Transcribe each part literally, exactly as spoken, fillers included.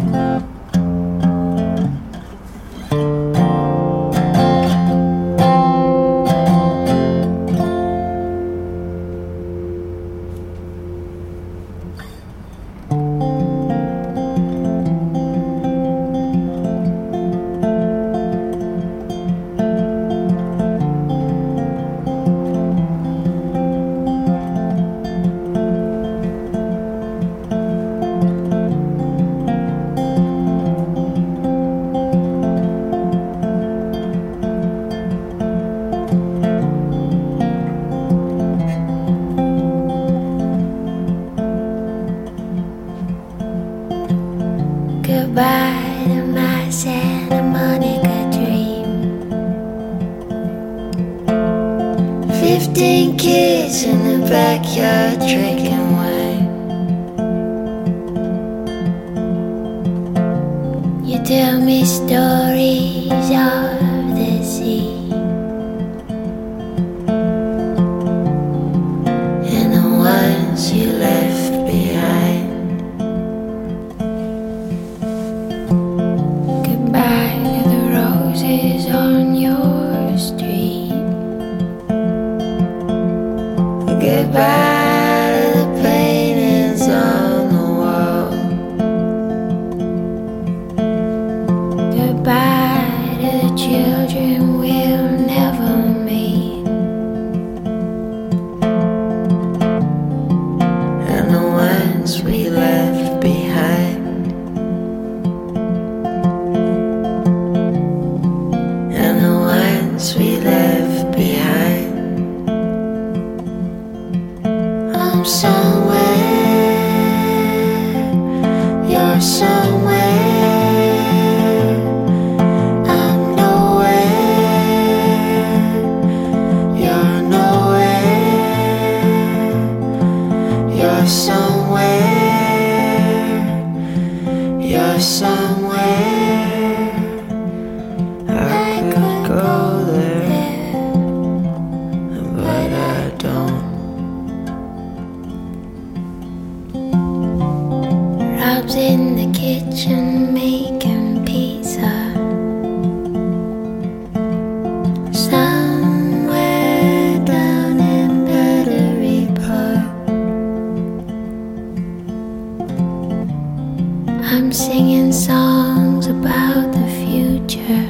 Goodbye to my Santa Monica dream. Fifteen kids in the backyard drinking wine. You tell me stories of the sea and the ones you left behind. On your street. Goodbye to the paintings on the wall. Goodbye to the children we'll never meet, and the ones we left behind. We left behind. I'm somewhere, you're somewhere. I'm nowhere, you're nowhere. You're somewhere, you're somewhere. I could go there, but I don't. Rob's in the kitchen making pizza. Somewhere down in Battery Park. I'm singing songs about the future.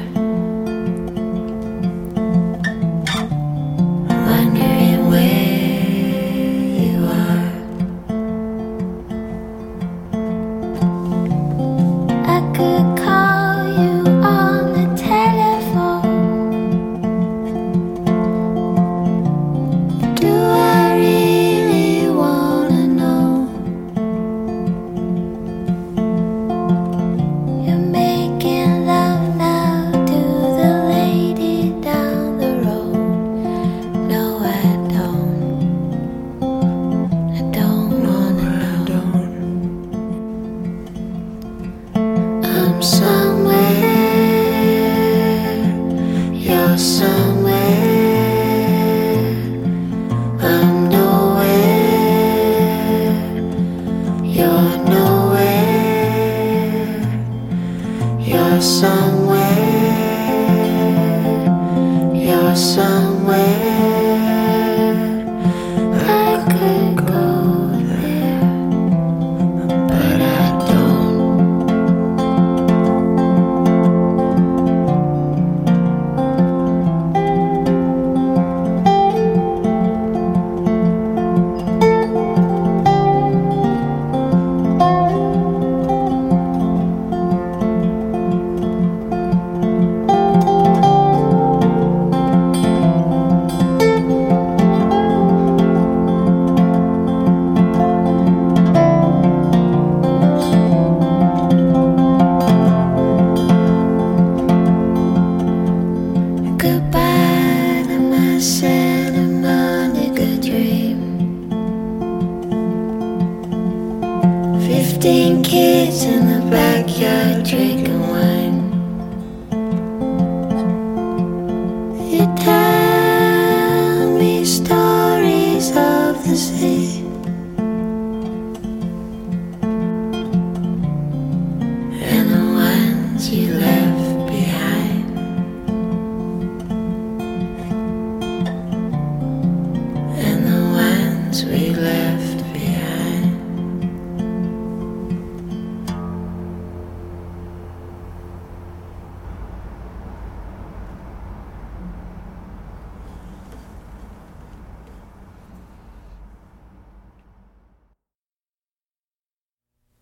Fifteen kids in the backyard drinking wine.